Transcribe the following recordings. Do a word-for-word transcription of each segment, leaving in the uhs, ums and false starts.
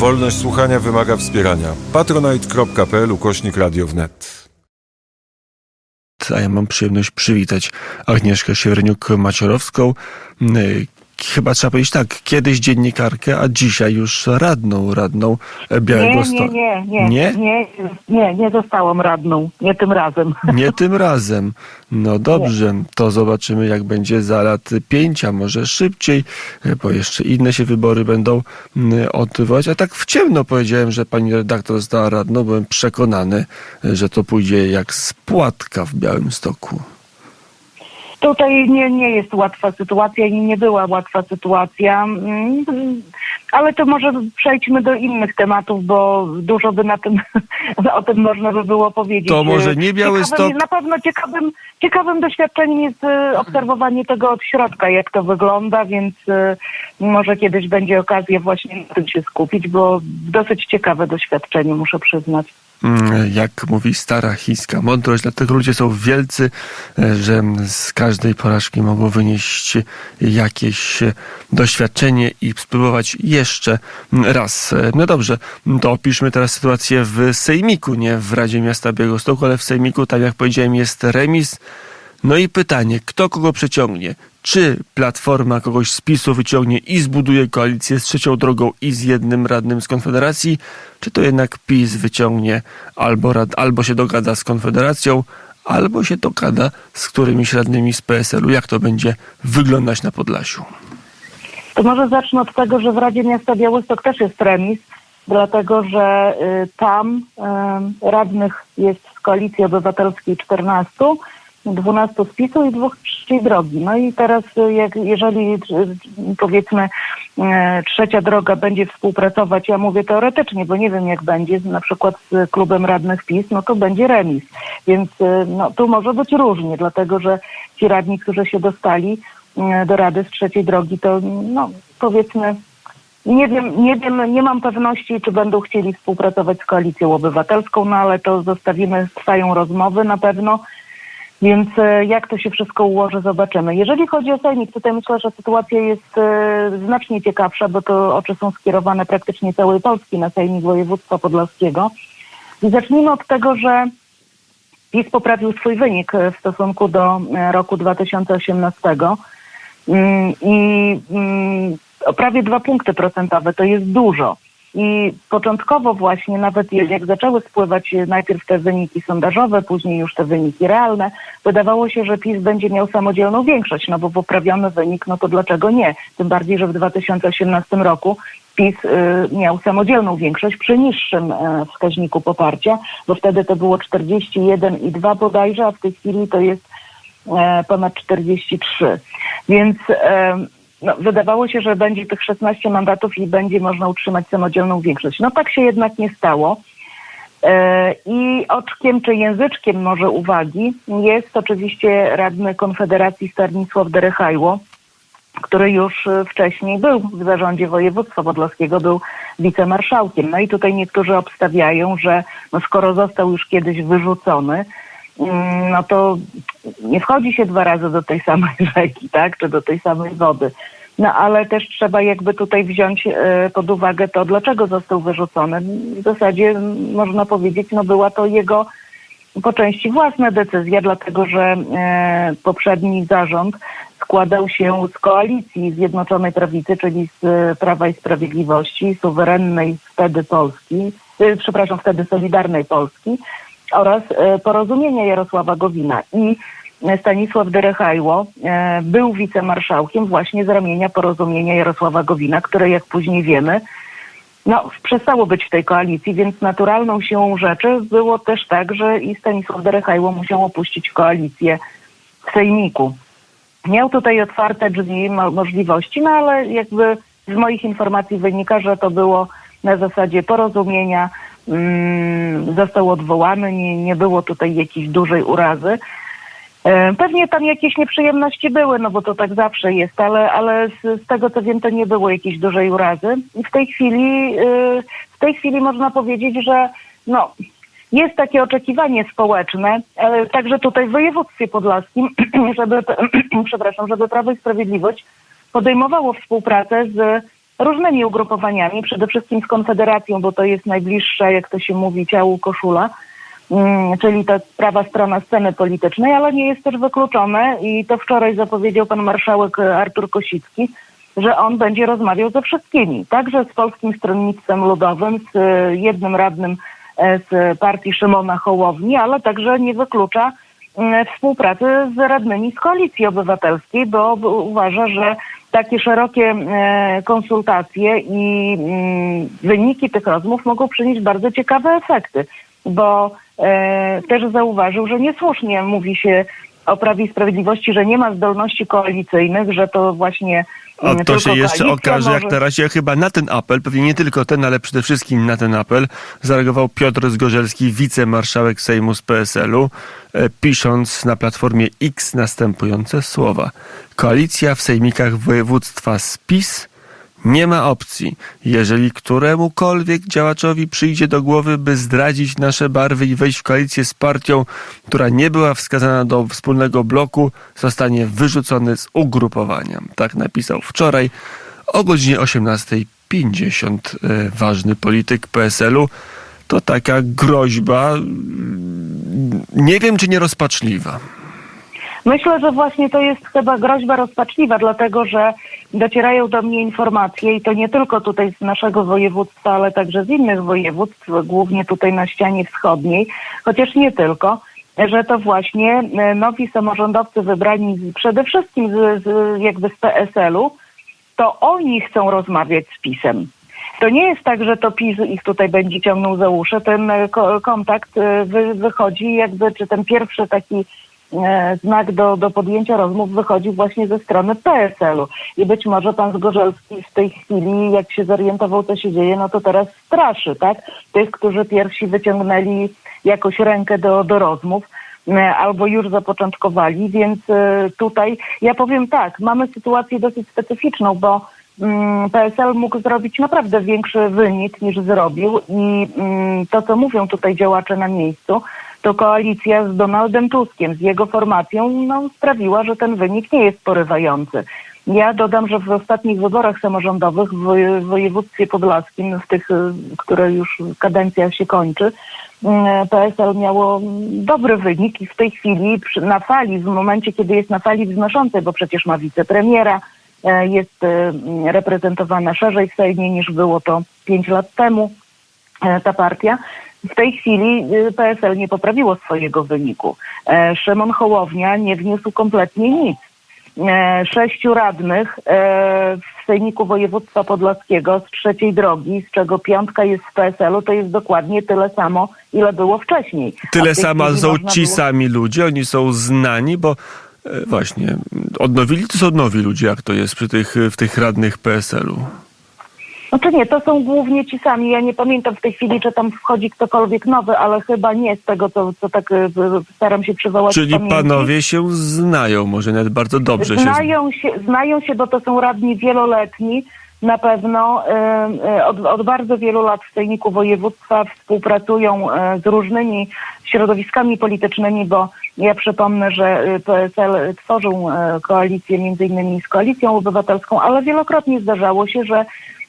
Wolność słuchania wymaga wspierania. patronite kropka p l ukośnik radio wnet. A ja mam przyjemność przywitać Agnieszkę Siewierniuk-Maciorowską. Chyba trzeba powiedzieć tak, kiedyś dziennikarkę, a dzisiaj już radną, radną Białegostoku. Nie, nie, nie, nie, nie, nie, nie zostałam radną, nie tym razem. Nie tym razem. No dobrze, nie. To zobaczymy, jak będzie za lat pięć, a może szybciej, bo jeszcze inne się wybory będą odbywać. A tak w ciemno powiedziałem, że pani redaktor została radną, byłem przekonany, że to pójdzie jak z płatka w Białymstoku. Tutaj nie, nie jest łatwa sytuacja i nie była łatwa sytuacja, ale to może przejdźmy do innych tematów, bo dużo by na tym, o tym można by było powiedzieć. To może nie Białystok? Ciekawym, na pewno ciekawym, ciekawym doświadczeniem jest obserwowanie tego od środka, jak to wygląda, więc może kiedyś będzie okazja właśnie na tym się skupić, bo dosyć ciekawe doświadczenie, muszę przyznać. Jak mówi stara chińska mądrość, dlatego ludzie są wielcy, że z każdej porażki mogą wynieść jakieś doświadczenie i spróbować jeszcze raz. No dobrze, to opiszmy teraz sytuację w Sejmiku, nie w Radzie Miasta Białegostoku, ale w Sejmiku, tak jak powiedziałem, jest remis. No i pytanie, kto kogo przeciągnie? Czy Platforma kogoś z PiSu wyciągnie i zbuduje koalicję z Trzecią Drogą i z jednym radnym z Konfederacji? Czy to jednak PiS wyciągnie albo, rad, albo się dogada z Konfederacją, albo się dogada z którymiś radnymi z P S L u? Jak to będzie wyglądać na Podlasiu? To może zacznę od tego, że w Radzie Miasta Białystok też jest remis, dlatego że y, tam y, radnych jest z Koalicji Obywatelskiej czternastu, dwunastu z PiSu i dwóch z Trzeciej Drogi. No i teraz jak, jeżeli powiedzmy Trzecia Droga będzie współpracować, ja mówię teoretycznie, bo nie wiem jak będzie, na przykład z klubem radnych PiS, no to będzie remis. Więc no, tu może być różnie, dlatego że ci radni, którzy się dostali do Rady z Trzeciej Drogi, to no powiedzmy nie wiem, nie wiem, nie mam pewności, czy będą chcieli współpracować z Koalicją Obywatelską, no ale to zostawimy, trwają rozmowy na pewno. Więc jak to się wszystko ułoży, zobaczymy. Jeżeli chodzi o Sejmik, tutaj myślę, że sytuacja jest e, znacznie ciekawsza, bo to oczy są skierowane praktycznie całej Polski na Sejmik Województwa Podlaskiego. I zacznijmy od tego, że PiS poprawił swój wynik w stosunku do roku dwa tysiące osiemnastego i o prawie dwa punkty procentowe, to jest dużo. I początkowo właśnie nawet jak zaczęły spływać najpierw te wyniki sondażowe, później już te wyniki realne, wydawało się, że PiS będzie miał samodzielną większość, no bo poprawiony wynik, no to dlaczego nie? Tym bardziej, że w dwa tysiące osiemnastym roku PiS y, miał samodzielną większość przy niższym y, wskaźniku poparcia, bo wtedy to było czterdzieści jeden i dwa bodajże, a w tej chwili to jest y, ponad czterdzieści trzy. Więc y, No, wydawało się, że będzie tych szesnaście mandatów i będzie można utrzymać samodzielną większość. No tak się jednak nie stało. E, I oczkiem czy języczkiem może uwagi jest oczywiście radny Konfederacji Stanisław Derechajło, który już wcześniej był w zarządzie województwa podlaskiego, był wicemarszałkiem. No i tutaj niektórzy obstawiają, że no skoro został już kiedyś wyrzucony, no to nie wchodzi się dwa razy do tej samej rzeki, tak, czy do tej samej wody. No ale też trzeba jakby tutaj wziąć e, pod uwagę to, dlaczego został wyrzucony. W zasadzie można powiedzieć, no była to jego po części własna decyzja, dlatego że e, poprzedni zarząd składał się z koalicji Zjednoczonej Prawicy, czyli z e, Prawa i Sprawiedliwości, suwerennej wtedy Polski, e, przepraszam, wtedy Solidarnej Polski, oraz Porozumienia Jarosława Gowina. I Stanisław Derechajło był wicemarszałkiem właśnie z ramienia Porozumienia Jarosława Gowina, które jak później wiemy, no przestało być w tej koalicji, więc naturalną siłą rzeczy było też tak, że i Stanisław Derechajło musiał opuścić koalicję w Sejmiku. Miał tutaj otwarte drzwi, możliwości, no ale jakby z moich informacji wynika, że to było na zasadzie porozumienia, mm, został odwołany, nie, nie było tutaj jakiejś dużej urazy. E, pewnie tam jakieś nieprzyjemności były, no bo to tak zawsze jest, ale, ale z, z tego co wiem, to nie było jakiejś dużej urazy. I w tej chwili, y, w tej chwili można powiedzieć, że no, jest takie oczekiwanie społeczne, ale także tutaj w województwie podlaskim, żeby, przepraszam, żeby Prawo i Sprawiedliwość podejmowało współpracę z różnymi ugrupowaniami, przede wszystkim z Konfederacją, bo to jest najbliższa, jak to się mówi, ciału koszula, czyli ta prawa strona sceny politycznej, ale nie jest też wykluczone i to wczoraj zapowiedział pan marszałek Artur Kosicki, że on będzie rozmawiał ze wszystkimi, także z Polskim Stronnictwem Ludowym, z jednym radnym z partii Szymona Hołowni, ale także nie wyklucza współpracy z radnymi z Koalicji Obywatelskiej, bo uważa, że takie szerokie konsultacje i wyniki tych rozmów mogą przynieść bardzo ciekawe efekty, bo też zauważył, że niesłusznie mówi się o Prawie i Sprawiedliwości, że nie ma zdolności koalicyjnych, że to właśnie O, to się jeszcze okaże, może... jak na razie chyba na ten apel, pewnie nie tylko ten, ale przede wszystkim na ten apel zareagował Piotr Zgorzelski, wicemarszałek Sejmu z P S L-u, e, pisząc na Platformie X następujące słowa. Koalicja w sejmikach województwa z PiS nie ma opcji. Jeżeli któremukolwiek działaczowi przyjdzie do głowy, by zdradzić nasze barwy i wejść w koalicję z partią, która nie była wskazana do wspólnego bloku, zostanie wyrzucony z ugrupowania. Tak napisał wczoraj o godzinie osiemnastej pięćdziesiąt ważny polityk P S L-u. To taka groźba, nie wiem czy nie rozpaczliwa. Myślę, że właśnie to jest chyba groźba rozpaczliwa, dlatego że docierają do mnie informacje i to nie tylko tutaj z naszego województwa, ale także z innych województw, głównie tutaj na ścianie wschodniej, chociaż nie tylko, że to właśnie nowi samorządowcy wybrani z, przede wszystkim z, z, jakby z P S L-u, to oni chcą rozmawiać z PiS-em. To nie jest tak, że to PiS ich tutaj będzie ciągnął za uszy. Ten ko- kontakt wy, wychodzi jakby, czy ten pierwszy taki znak do, do podjęcia rozmów wychodzi właśnie ze strony P S L-u. I być może pan Zgorzelski w tej chwili, jak się zorientował, co się dzieje, no to teraz straszy, tak? Tych, którzy pierwsi wyciągnęli jakąś rękę do, do rozmów, albo już zapoczątkowali, więc tutaj ja powiem tak, mamy sytuację dosyć specyficzną, bo P S L mógł zrobić naprawdę większy wynik niż zrobił i to, co mówią tutaj działacze na miejscu, to koalicja z Donaldem Tuskiem, z jego formacją, no, sprawiła, że ten wynik nie jest porywający. Ja dodam, że w ostatnich wyborach samorządowych w województwie podlaskim, w tych, które już kadencja się kończy, P S L miało dobry wynik i w tej chwili na fali, w momencie, kiedy jest na fali wznoszącej, bo przecież ma wicepremiera, jest reprezentowana szerzej w Sejmie niż było to pięć lat temu, ta partia. W tej chwili P S L nie poprawiło swojego wyniku. Szymon Hołownia nie wniósł kompletnie nic. Sześciu radnych w Sejmiku Województwa Podlaskiego z trzeciej drogi, z czego piątka jest w P S L-u, to jest dokładnie tyle samo, ile było wcześniej. Tyle samo są ci było... sami ludzie, oni są znani, bo właśnie odnowili to są nowi ludzie, jak to jest przy tych, w tych radnych P S L-u. Znaczy nie, to są głównie ci sami. Ja nie pamiętam w tej chwili, czy tam wchodzi ktokolwiek nowy, ale chyba nie z tego, co, co tak staram się przywołać. Czyli panowie się znają, może nawet bardzo dobrze znają się... się Znają się, bo to są radni wieloletni. Na pewno y, od, od bardzo wielu lat w Sejmiku Województwa współpracują y, z różnymi środowiskami politycznymi, bo ja przypomnę, że P S L tworzył y, koalicję między innymi z Koalicją Obywatelską, ale wielokrotnie zdarzało się, że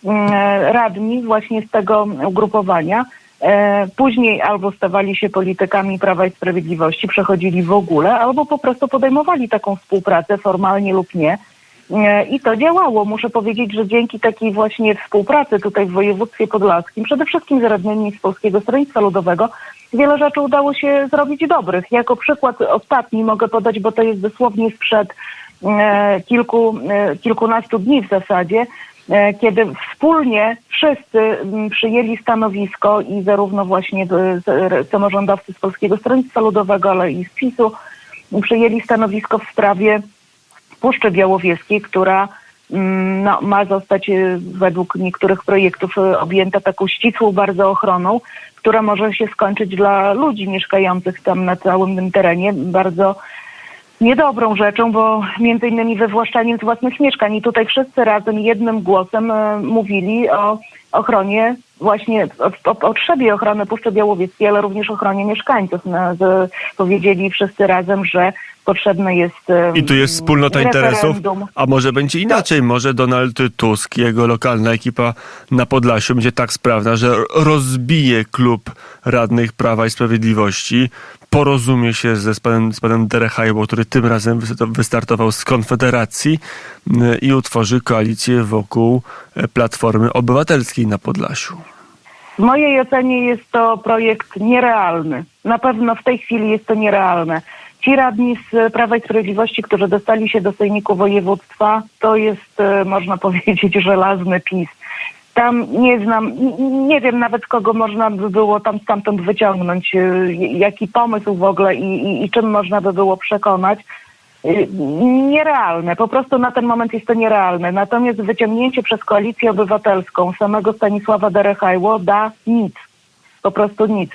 radni właśnie z tego ugrupowania później albo stawali się politykami Prawa i Sprawiedliwości, przechodzili w ogóle, albo po prostu podejmowali taką współpracę, formalnie lub nie. I to działało. Muszę powiedzieć, że dzięki takiej właśnie współpracy tutaj w województwie podlaskim, przede wszystkim z radnymi z Polskiego Stronnictwa Ludowego, wiele rzeczy udało się zrobić dobrych. Jako przykład ostatni mogę podać, bo to jest dosłownie sprzed kilku, kilkunastu dni w zasadzie, kiedy wspólnie wszyscy przyjęli stanowisko i zarówno właśnie samorządowcy z Polskiego Stronnictwa Ludowego, ale i z PiS-u przyjęli stanowisko w sprawie Puszczy Białowieskiej, która no, ma zostać według niektórych projektów objęta taką ścisłą bardzo ochroną, która może się skończyć dla ludzi mieszkających tam na całym tym terenie bardzo niedobrą rzeczą, bo między innymi wywłaszczaniem z własnych mieszkań. I tutaj wszyscy razem jednym głosem e, mówili o ochronie, właśnie o, o potrzebie ochrony Puszczy Białowieskiej, ale również ochronie mieszkańców. No, z, powiedzieli wszyscy razem, że potrzebne jest I tu jest wspólnota interesów, referendum. a może będzie inaczej, może Donald Tusk, jego lokalna ekipa na Podlasiu będzie tak sprawna, że rozbije klub radnych Prawa i Sprawiedliwości, porozumie się ze z panem, z panem Derechajło, który tym razem wystartował z Konfederacji i utworzy koalicję wokół Platformy Obywatelskiej na Podlasiu. W mojej ocenie jest to projekt nierealny. Na pewno w tej chwili jest to nierealne. Ci radni z Prawa i Sprawiedliwości, którzy dostali się do Sejmiku Województwa, to jest, można powiedzieć, żelazny PiS. Tam nie znam, nie wiem nawet kogo można by było tam stamtąd wyciągnąć, jaki pomysł w ogóle i, i, i czym można by było przekonać. Nierealne, po prostu na ten moment jest to nierealne. Natomiast wyciągnięcie przez Koalicję Obywatelską samego Stanisława Derechajło da nic. Po prostu nic.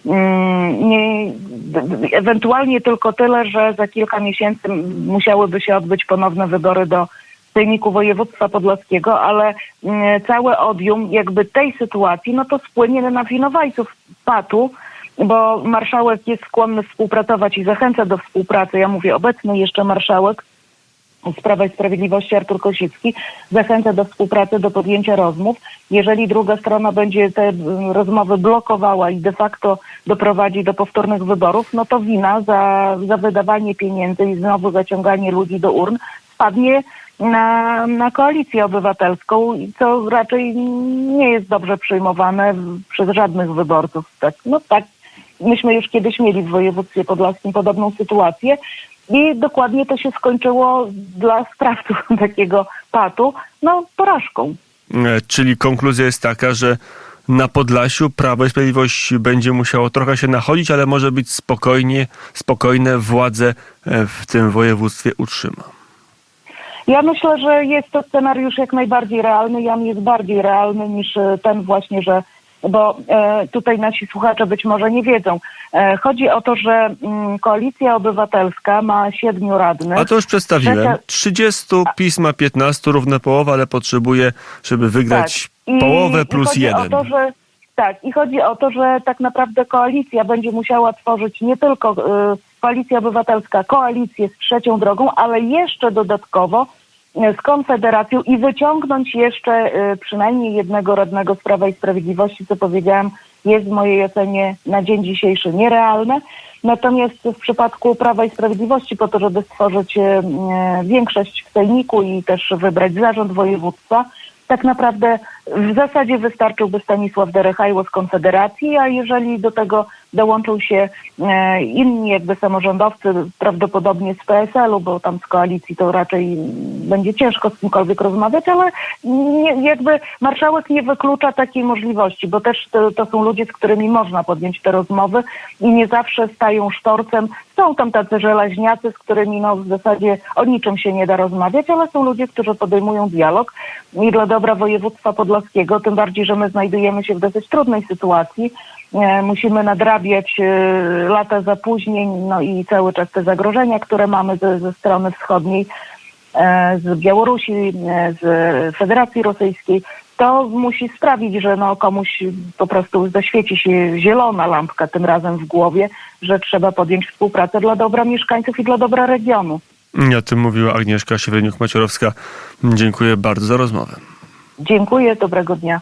Nie, ewentualnie tylko tyle, że za kilka miesięcy musiałyby się odbyć ponowne wybory do Sejmiku Województwa Podlaskiego, ale całe odium jakby tej sytuacji, no to spłynie na winowajców patu, bo marszałek jest skłonny współpracować i zachęca do współpracy. Ja mówię, obecny jeszcze marszałek z Prawa i Sprawiedliwości Artur Kosicki zachęca do współpracy, do podjęcia rozmów. Jeżeli druga strona będzie te rozmowy blokowała i de facto doprowadzi do powtórnych wyborów, no to wina za, za wydawanie pieniędzy i znowu zaciąganie ludzi do urn spadnie na, na Koalicję Obywatelską, co raczej nie jest dobrze przyjmowane przez żadnych wyborców. Tak, no tak, myśmy już kiedyś mieli w województwie podlaskim podobną sytuację i dokładnie to się skończyło dla sprawców takiego patu, no porażką. Czyli konkluzja jest taka, że na Podlasiu Prawo i Sprawiedliwość będzie musiało trochę się nachodzić, ale może być spokojnie, spokojne, władze w tym województwie utrzyma. Ja myślę, że jest to scenariusz jak najbardziej realny. Jan jest bardziej realny niż ten właśnie, że bo e, tutaj nasi słuchacze być może nie wiedzą. E, chodzi o to, że mm, Koalicja Obywatelska ma siedmiu radnych. A to już przedstawiłem. trzydziestu, PiS ma piętnastu, równe połowa, ale potrzebuje, żeby wygrać tak. I, połowę plus i jeden. O to, że, tak, i chodzi o to, że tak naprawdę koalicja będzie musiała tworzyć nie tylko y, Koalicja Obywatelska, koalicję z Trzecią Drogą, ale jeszcze dodatkowo z Konfederacją i wyciągnąć jeszcze y, przynajmniej jednego radnego z Prawa i Sprawiedliwości, co powiedziałam, jest w mojej ocenie na dzień dzisiejszy nierealne. Natomiast w przypadku Prawa i Sprawiedliwości, po to, żeby stworzyć y, większość w Sejmiku i też wybrać zarząd województwa, tak naprawdę w zasadzie wystarczyłby Stanisław Derechajło z Konfederacji, a jeżeli do tego dołączą się e, inni jakby samorządowcy, prawdopodobnie z P S L u, bo tam z koalicji to raczej będzie ciężko z kimkolwiek rozmawiać, ale nie, jakby marszałek nie wyklucza takiej możliwości, bo też to, to są ludzie, z którymi można podjąć te rozmowy i nie zawsze stają sztorcem. Są tam tacy żelaźniacy, z którymi no w zasadzie o niczym się nie da rozmawiać, ale są ludzie, którzy podejmują dialog i dla dobra województwa podlaskiego, tym bardziej, że my znajdujemy się w dosyć trudnej sytuacji. E, musimy nadrabiać e, lata zapóźnień, no i cały czas te zagrożenia, które mamy ze, ze strony wschodniej, e, z Białorusi, e, z Federacji Rosyjskiej. To musi sprawić, że no komuś po prostu zaświeci się zielona lampka tym razem w głowie, że trzeba podjąć współpracę dla dobra mieszkańców i dla dobra regionu. O tym mówiła Agnieszka Siewierniuk-Maciorowska. Dziękuję bardzo za rozmowę. Dziękuję, dobrego dnia.